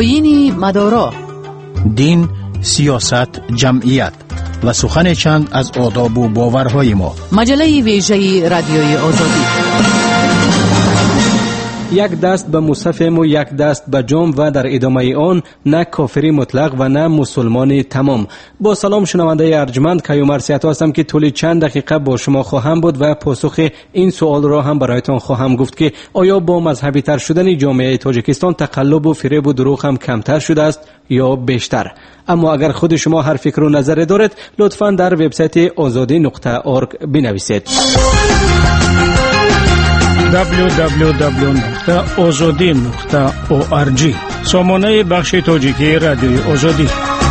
آیین مدارا، دین، سیاست، جمعیت و سخن چند از آداب و باورهای ما. مجله ویژه رادیوی آزادی. یک دست به مصحف و یک دست به جام و در ادامه آن نه کافری مطلق و نه مسلمان تمام. با سلام شنونده ارجمند، کیومرث سیاتا هستم که طول چند دقیقه با شما خواهم بود و پاسخ این سوال را هم برایتان خواهم گفت که آیا با مذهبی تر شدن جامعه تاجیکستان تقلب و فریب و دروغ هم کمتر شده است یا بیشتر؟ اما اگر خود شما هر فکر و نظری دارید لطفاً در وبسایت azadi.org بنویسید. www.azadi.org سامانه بخش تاجیکی رادیوی آزادی.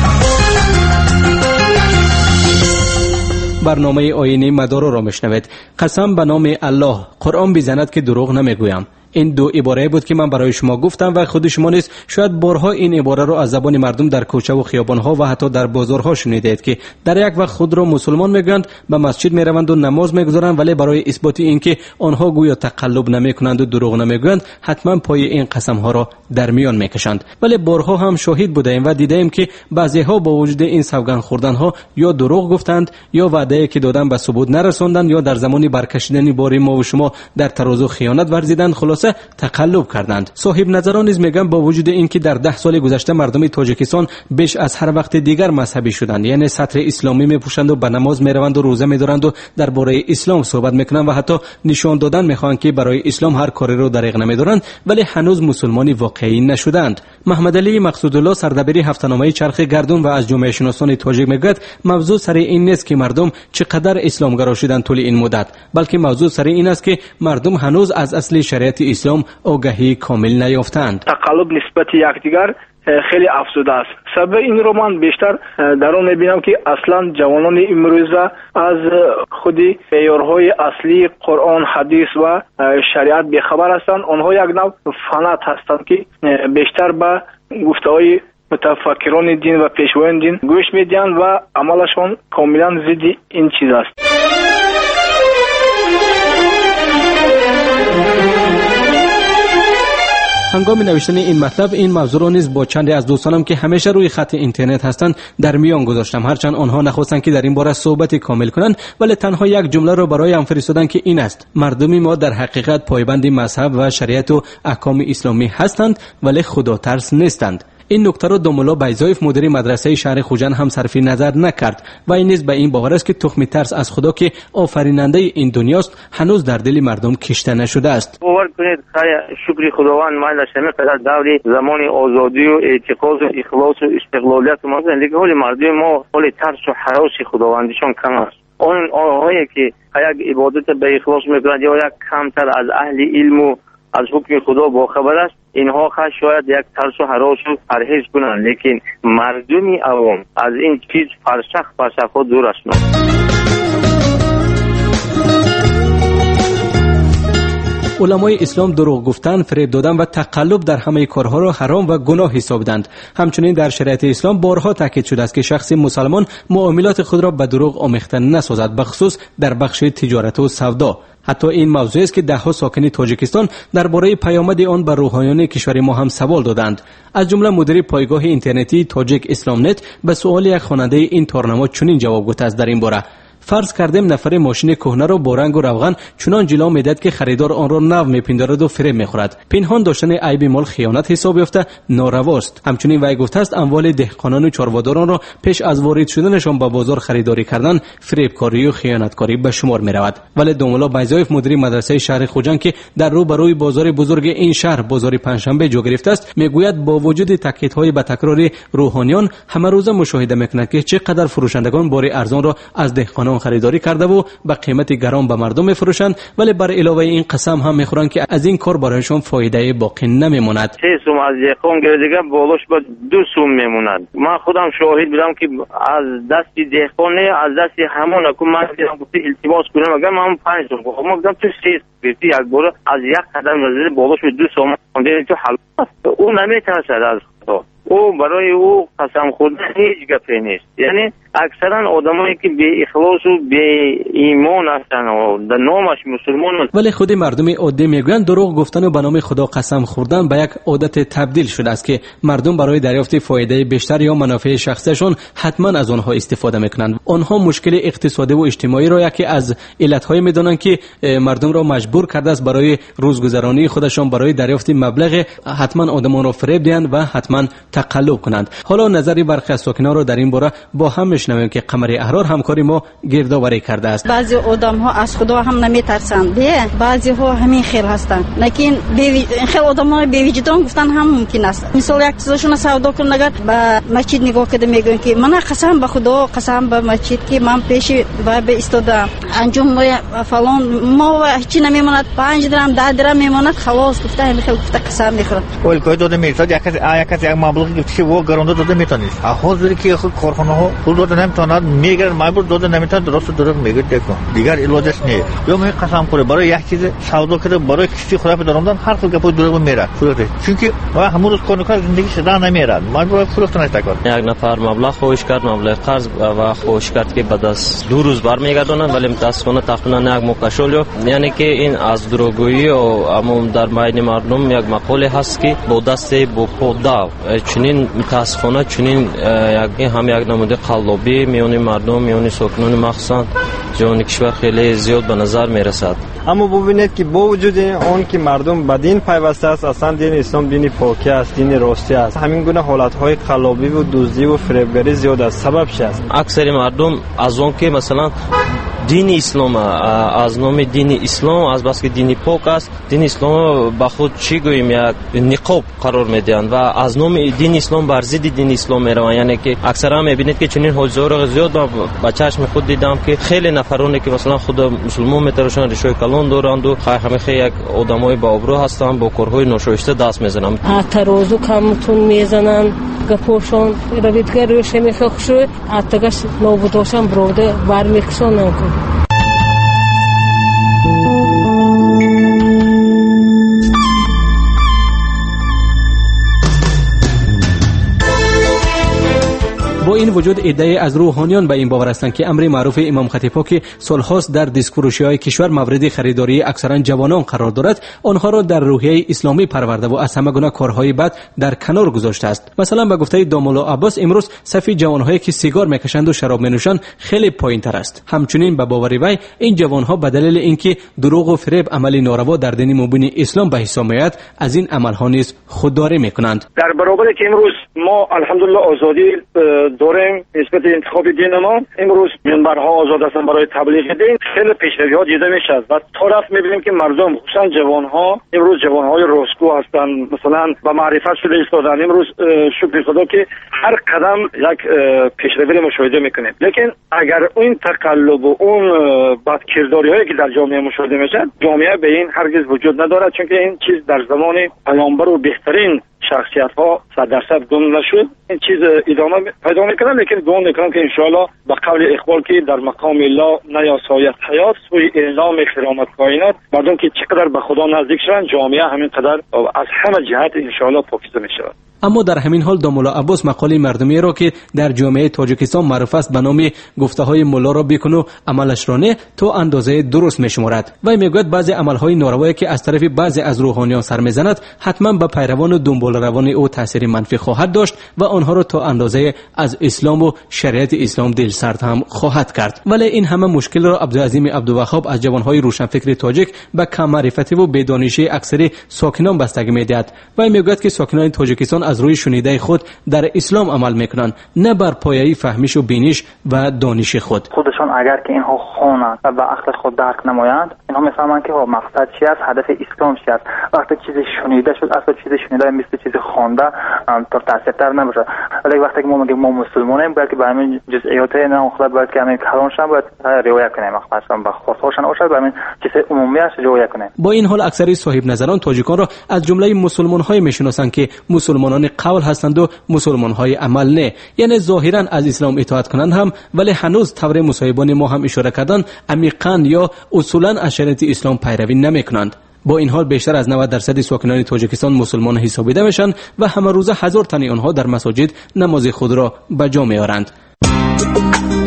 برنامه آیین مدارا را میشنوید. قسم به نام الله، قرآن بیزند که دروغ نمیگویم. این دو عباره بود که من برای شما گفتم و خود شما نیز شاید بارها این عباره را از زبان مردم در کوچه و خیابان‌ها و حتی در بازارها شنیدید که در یک وقت خود را مسلمان میگویند، به مسجد میروند و نماز میگذارند، ولی برای اثبات اینکه آنها گویا تقلب نمیکنند و دروغ نمیگویند حتما پای این قسم‌ها را در میان میکشند. ولی بارها هم شاهد بودیم و دیدیم که بعضی‌ها با وجود این سوگند خوردن‌ها یا دروغ گفتند یا وعده که دادن به ثبوت نرساندند یا در زمان برکشیدن بار ما و شما در ترازو خیانت ورزیدند، خلاصه تقلب کردند. صاحب نظران نیز میگن با وجود اینکه در 10 سال گذشته مردم تاجیکستان بیش از هر وقت دیگر مذهبی شدند، یعنی سطر اسلامی میپوشند و به نماز میروند و روزه میدارند و درباره اسلام صحبت میکنند و حتی نشان دادن میخواهند که برای اسلام هر کاری رو دریغ نمیدارند، ولی هنوز مسلمانی واقعی نشدند. محمد علی مقصودالله سردبیر هفته‌نامه چرخ گردون و از جامعه شناسان تاجیک میگوید موضوع سر این نیست که مردم چقدر اسلامگرا شدند طول این مدت، بلکه موضوع سر این است که مردم هنوز از اصل شریعت اسلام آگاهی کامل نیافتند. تقلب نسبت یکدیگر خیلی افزوده است. سبب این رو من بیشتر در اون میبینم که اصلا جوانان امروزه از خودی معیارهای اصلی قرآن، حدیث و شریعت بیخبر هستند. آنها یک نوع فنات هستند که بیشتر به گفته‌های متفکران دین و پیشوایان دین گوش میدهند و عملشان کاملا ضد این چیز است. هنگام نوشتن این مطلب این موضوع را نیز با چند از دوستانم که همیشه روی خط اینترنت هستند در میان گذاشتم، هرچند آنها نخواستند که در این باره صحبت کامل کنند، ولی تنها یک جمله را برایم فرستادند که این است: مردم ما در حقیقت پایبند مذهب و شریعت و احکام اسلامی هستند ولی خدا ترس نیستند. این نکته را دوملا بیزایف مدیر مدرسه شهر خوجند هم صرف نظر نکرد و این نیز به این باور است که تخم ترس از خدا که آفریننده این دنیاست هنوز در دل مردم کشته نشده است. باور کنید شکر خداوند ما در قدر دوری زمان آزادی و اعتقاد و اخلاص و استقلالیت ما زندگی حال مردم ما حال ترس و هراس خداوندیشان کم است. آن آنهایی که یک عبادت به اخلاص میکنند یا یک کمتر از اهل علم و از حکم خدا با خبر است، اینها شاید یک ترس و هراس و پرهیز کنند، لیکن مردمی عوام از این چیز فرسخ دور هستند. علمای اسلام دروغ گفتن، فریب دادن و تقلب در همه کارها را حرام و گناه حسابیدند. همچنین در شریعت اسلام بارها تاکید شده است که شخص مسلمان معاملات خود را به دروغ آمیخته نسازد، بخصوص در بخش تجارت و سودا. حتی این موضوع است که دهها ساکن تاجیکستان درباره پیامد آن به روحانیان کشور ما هم سوال دادند. از جمله مدیر پایگاه اینترنتی تاجیک اسلام نت به سوال یک خواننده این تارنما چنین جواب گفته است در این باره: فرض کردیم نفر ماشین کهنه را با رنگ و روغن چنان جلو میدهد که خریدار آن را نو میپندارد و فریب میخورد. پنهان داشتن عیب مال خیانت حساب یافته نارواست. همچنین وی گفته است اموال دهقانان و چاره‌داران را پیش از وارد شدنشان به بازار خریداری کردن فریبکاری و خیانتکاری به شمار میرود. ولی دوملا بیزایف مدیر مدرسه شهر خوجند که در روبروی بازار بزرگ این شهر بازار پنجشنبه جا گرفته است میگوید با وجود تاکیدهای به تکرار روحانیان همه روزه مشاهده میکنند که چقدر فروشندگان بار ارزان را از دهقانان خریداری کرده و به قیمت گران به مردم میفروشند، ولی بر علاوه این قسم هم میخورند که از این کار برایشان فایده باقی نمیماند. 3 سوم از دهقان گرفتگی بالاش با 2 سوم میموند. من خودم شاهد بودم که از دست دهقان از دست همون که من دیدم گفتی التماس کنم اگر من 5 سوم گفتم، گفتم تو 3 گرفتی یک بار از یک قدم نزدیک بالاش 2 سوم اونده تو حل او نمیترسد از خدا. او برای او قسم خوردن هیچ گپی نیست. یعنی اکثرا آدمایی که بی اخلاص و بی ایمان هستن و در نامش مسلمان. ولی خود مردم عادی میگویند دروغ گفتن و به نام خدا قسم خوردن به یک عادت تبدیل شده است که مردم برای دریافت فایده بیشتر یا منافع شخصیشون حتما از آنها استفاده میکنند. آنها مشکل اقتصادی و اجتماعی را یکی از علتهای میدانند که مردم را مجبور کرده است برای روزگذرانی خودشان برای دریافت مبلغ حتما آدمان را فریب دهند و حتما تقلب کنند. حالا نظری برخی از ساکنان را در این باره با هم میشنویم که قمر احرار همکاری ما گردآوری کرده است. بعضی آدم‌ها از خدا هم نمیترسند، بعضی ها همین خیل هستند، لیکن خیل آدم‌ها بی وجدان گفتن هم ممکن است. مثلا یک چیزشون سودا کنن، اگر به مسجد نگاه کرده میگن که من قسم به خدا، قسم به مسجد که من پیش به استادم انجام فلان ما هیچ نمیماند، 5 درهم 10 درهم میماند، خلاص گفته همین خیل گفته قسم میخورن. اول کوی داده میاد یک مبلغی گفته و گرونده داده میتونید. حاضر که خود کارخانه ها پول داده نمیتونند، میگن مجبور داده نمیتونند، درست دروغ میگه دیگه. دیگر علاجش نیست. یا می قسم خوره برای یک چیز سودا کرده برای کسی خدا پدرامدن هر خود گپ دروغ میره. چونکه همون روز کار کنه زندگی شده نمیره. مجبور فروختن است کار. یک نفر مبلغ خواهش کرد، مبلغ قرض و خواهش کرد که بعد از 2 روز برمیگردونن، ولی متاسفانه تقریبا یک مکشول، یعنی که این از دروغگویی و عموم در میان مردم یک مقوله هست که با دست با پودا، چنین متاسفانه چنین هم یک نمونه قلابی میون مردم، میون ساکنان مخصوصا جهان کشور خیلی زیاد به نظر میرسد. اما ببینید که با وجود اون که مردم به دین پیوسته است، اصلا دین اسلام دین پاکی است، دین راستی است، همین گونه حالت‌های قلابی و دزدی و فریبگری زیاد است. سببش است اکثر مردم از اون که مثلا دین اسلام از نام دین اسلام از بس که دین پاک است، دین اسلام با خود چی گوییم یک نقاب قرار میدن و از نام دین اسلام بر ضد دین اسلام میروند. یعنی که اکثرا میبینید که چنین حضور زیاد با چشم خود دیدم که خیلی نفرانی که مثلا خود مسلمان میتراشن ریشوی کلان دارند و همه یک آدمای با ابرو هستند، با کارهای ناشایسته دست میزنند، ترازو کمتون میزنن، گپوشون رویدگر روش میخوشو اتگاش نوبودوشان بروده برمیکسونن. با این وجود ایده از روحانیان به این باور هستند که امر معروف امام خطیب که سالهاست در دستفروشی‌های کشور مورد خریداری اکثرا جوانان قرار دارد، آنها را در روحیه اسلامی پرورده و از همه گونه کارهای بد در کنار گذاشته است. مثلا به گفته دامولا عباس امروز صف جوانهایی که سیگار میکشند و شراب مینوشند خیلی پایین‌تر است. همچنین به باور وی این جوانها به دلیل اینکه دروغ و فریب عمل ناروا در دین مبین اسلام به حساب میآید، از این عمل‌ها نیز خودداری میکنند. در برابر که امروز ما الحمدلله آزادی داریم نسبت انتخاب دین ما، امروز منبرها آزاد هستن برای تبلیغ دین، خیلی پیشروی‌ها دیده میشه و طرف میبینیم که مردم خصوصا جوانها امروز جوانهای راسخو هستن، مثلا با معرفت شده ایستادن. امروز شکر خدا که هر قدم یک پیشروی مشاهده میکنیم، لیکن اگر این تقلب و اون بدکرداری‌هایی که در جامعه مشاهده میشه، جامعه به این هرگز وجود ندارد، چون این چیز در زمان پیامبر و بهترین شخصیت ها 100% گم نشد. این چیز ادامه پیدا میکنه، لیکن گم میکنم که انشاءالله به قول اقبال که در مقام الله نیاساید حیات سوی اعلام کرامت کائنات، مردم که چقدر به خدا نزدیک شدن جامعه همین قدر از همه جهت انشاءالله پاکیزه میشود. اما در همین حال دامولا عباس مقاله مردمی را که در جامعه تاجیکستان معروف است به نام گفته‌های مولا را بکن و عملش را نه تا اندازه درست میشمارد. و میگوید بعضی عمل‌های ناروایی که از طرف بعضی از روحانیان سر میزند حتما به پیروان و دنبال روان او تاثیر منفی خواهد داشت و آنها را تا اندازه از اسلام و شریعت اسلام دلسرد هم خواهد کرد. ولی این همه مشکل را عبدالعظیم عبدالوهاب از جوانهای روشنفکر تاجیک به کم معرفتی و بدانشی اکثر ساکنان بستگی می‌دهد. و میگوید که ساکنان تاجیکستان از روی شنیده خود در اسلام عمل میکنند، نه بر پایه فهمیش و بینش و دانش خودشان اگر که اینها خوانند و عقل خود درک نمایند، اینها میفهمند که مقصد چی است، هدف اسلام چی است. وقتی چیزی شنیده شد، اصلا چیزی شنیده مثل چیزی خوانده تا تاثیرتر نباشه. ولی وقتی که ما میگیم ما مسلمانیم، باید که به همین جزئیات نه خود باید که همین کلامشان باید رعایت کنیم، مقصدشان به خواستهاشون باشه، به همین چیز عمومی است رعایت کنیم. با این حال اکثر صاحب نظران تاجیکان را از جمله مسلمان‌های میشناسند که مسلمانان قول هستند و مسلمان‌های عمل نه، یعنی ظاهرا از اسلام اطاعت کنند هم، ولی هنوز طور مصاحبان ما هم اشاره کردن عمیقاً یا اصولاً از شریعت اسلام پیروی نمی‌کنند. با این حال بیشتر از 90% ساکنان تاجیکستان مسلمان حسابیده میشن و همه روزه 1000 تن آنها در مساجد نماز خود را به جا می‌آورند.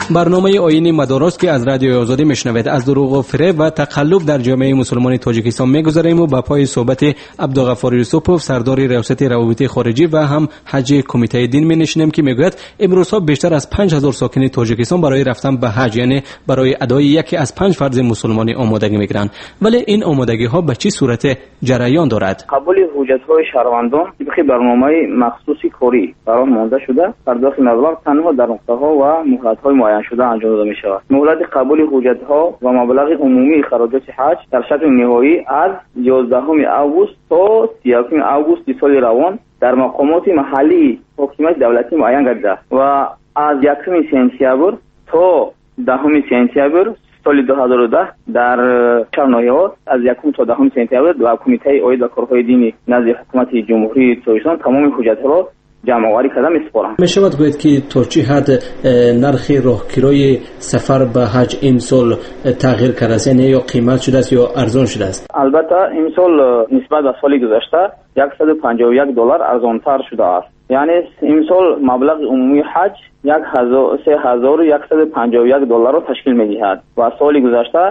برنامه آیین مدارس که از رادیوی آزادی میشنوید از دروغ و فریب و تقلب در جامعه مسلمان تاجیکستان میگذاریم و با پای صحبت عبدالغفار یوسفوف سردار ریاست روابط خارجی و هم حج کمیته دین مینشینیم که میگوید امروزها بیشتر از 5000 ساکن تاجیکستان برای رفتن به حج یعنی برای ادای یکی از 5 فرض مسلمانی آمادگی میگیرند، ولی این آمادگی ها به چه صورت جریان دارد؟ قبول حجت های شهروندان طبق برنامه مخصوصی کاری برای مانده شده پرداخت مبلغ تنها در نقطه ها و مهلت های معین شده انجام داده می شود. مهلت قبول حجت ها و مبلغ عمومی خراجات حج در شکل نهایی از 11 اوگوست تا 31 اوگوست سال روان در مقامات محلی حکومت دولتی معین گردیده و از 1 سپتامبر تا 10 سپتامبر سال 2010 در چهارناهی‌ها از 1 تا 10 سپتامبر و کمیته عاید به کارهای دینی نزد حکومت جمهوری تاجیکستان تمام حجت‌ها را جمع آوری کرده می‌سپارند. می‌شود گوید که تا چه حد نرخ راهگیری سفر به حج امسال تغییر کرده است، یعنی یا قیمت شده است یا ارزان شده است؟ البته امسال نسبت به سال گذشته $151 ارزان‌تر شده است. یعنی امسال مبلغ عمومی حج $3151 را تشکیل می‌دهد و سال گذشته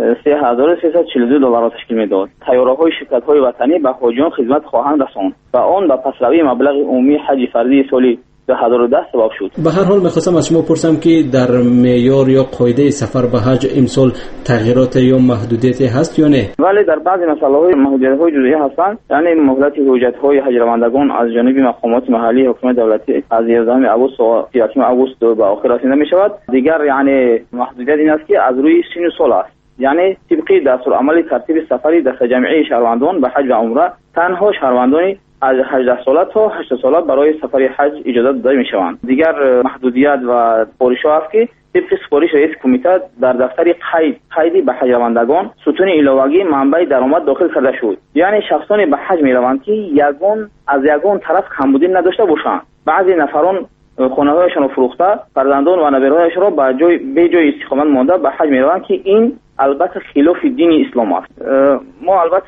$3342 را تشکیل می‌داد. طیاره‌های شرکت‌های وطنی به حاجیان خدمت خواهند رساند و آن به پسروی مبلغ عمومی حج فردی سال 2010 سبب شد. به هر حال می‌خواستم از شما پرسم که در معیار یا قاعده سفر به حج امسال تغییرات یا محدودیتی هست یا نه؟ ولی در بعضی مسائل محدودیت‌های جزئی هستند. یعنی مهلت حجت‌های حج روندگان از جانب مقامات محلی حکومت دولتی از 11 اوگوست تا 31 اوگوست به آخر رسیده می‌شود. دیگر یعنی محدودیت این است که از روی سن و سال است. یعنی طبق دستورالعمل ترتیب سفری دست جمعی شهروندان به حج و عمره تنها شهروندانی از 18 ساله تا 80 ساله برای سفر حج اجازه داده می شوند. دیگر محدودیت و سفارش‌ها است که طبق سفارش رئیس کمیته در دفتر قیدی به حج روندگان ستون علاوه‌ای منبع درآمد داخل کرده شد. یعنی شخصانی به حج می روند که یگان طرف کمبودی نداشته باشند. بعضی نفران خانه‌هایشان را فروخته فرزندان و نوه‌هایشان را به جای استقامت مانده به حج می روند که این البته خلاف دین اسلام است. ما البته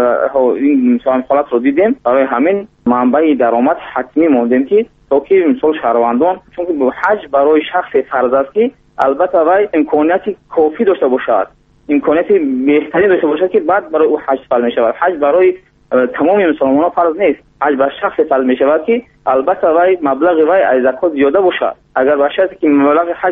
این حالت رو دیدیم، برای همین منبع درآمد حتمی موندیم که تا که مثال شهروندان چون که حج برای شخص فرض است که البته وای امکانیت کافی داشته باشد، امکانیت بهتری داشته باشد که بعد برای او حج فرض می شود. حج برای تمام مسلمانان فرض نیست، حج بر شخص فرض می شود که البته وای مبلغ وای از زکات زیاده باشد. اگر باشد که مبلغ حج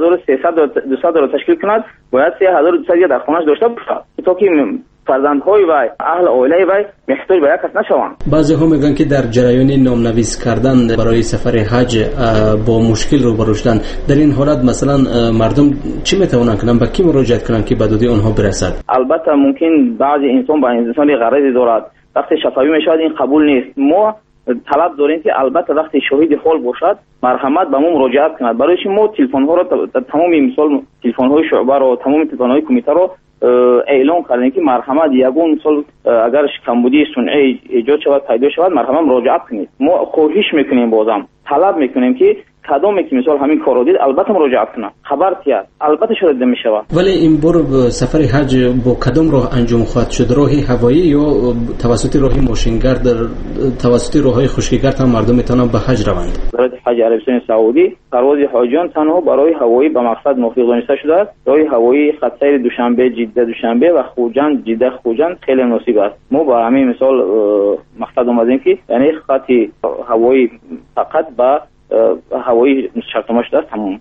3300 را تشکیل کند باید 3200 در خانه‌اش داشته باشد تا که فرزندهای وای اهل عائله وای محتاج به یک کس نشوند. بعضی ها میگن که در جریان نامنویس کردن برای سفر حج با مشکل روبرو شدن. در این حالت مثلا مردم چی میتونن کنن، به کی مراجعه کنن که به داد آنها برسد؟ البته ممکن بعضی انسان با انسانی غرضی دارد، وقتی شفاوی میشود این قبول نیست. ما طلب داریم که البته وقتی شاهد حال باشد مرحمت به ما مراجعت کند. برای چی ما تلفن ها را تمام مثال تلفن های شعبه را تمام تلفن های کمیته را اعلام کردیم که مرحمت یگون مثال اگر کمبودی صنعی ایجاد شود پیدا شود مرحمت مراجعت کنید. ما خواهش میکنیم، بازم طلب میکنیم که کدامی که مثال همین کارو دید البته مراجعت کنه، خبر تیاد البته شده میشود. ولی این بار سفر حج با کدام راه انجام خواهد شد؟ راهی هوایی یا توسط راهی ماشینگرد، توسط راههای خشکیگرد هم مردم میتونن به حج روند؟ وزارت حج عربستان سعودی پرواز حاجیان تنها برای هوایی به مقصد موافق دانسته شده است. راهی هوایی خط سیر دوشنبه جده دوشنبه و خوجند جده خوجند خیلی مناسب است. ما با همین مثال مقصد اومدیم که یعنی خط هوایی فقط با هوایی شرطنامه شده است تمام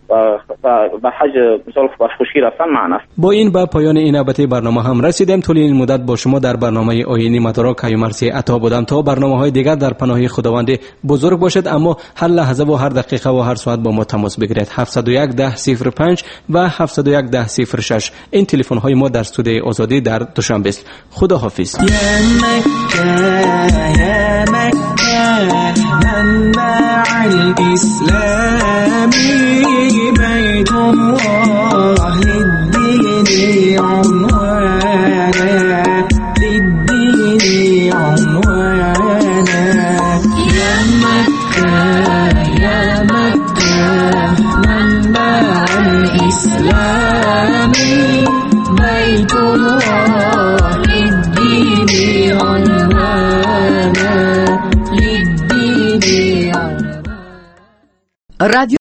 و حج مثال خشکی رفتن معنی است. با این به پایان این نوبت برنامه هم رسیدیم. طول این مدت با شما در برنامه آیینی مدارک کیومرثی عطا بودم. تا برنامه‌های دیگر در پناه خداوند بزرگ باشد، اما هر لحظه و هر دقیقه و هر ساعت با ما تماس بگیرید. 701 1005 و 701 1006 این تلفن های ما در استودیوی آزادی در دوشنبه است. خدا حافظ. إسلامي بيت الله للدين عنوانا للدين عنوانا يا مكة يا مكة منبع الإسلام بيت الله للدين عنوانا للدين عنوانا. رادیو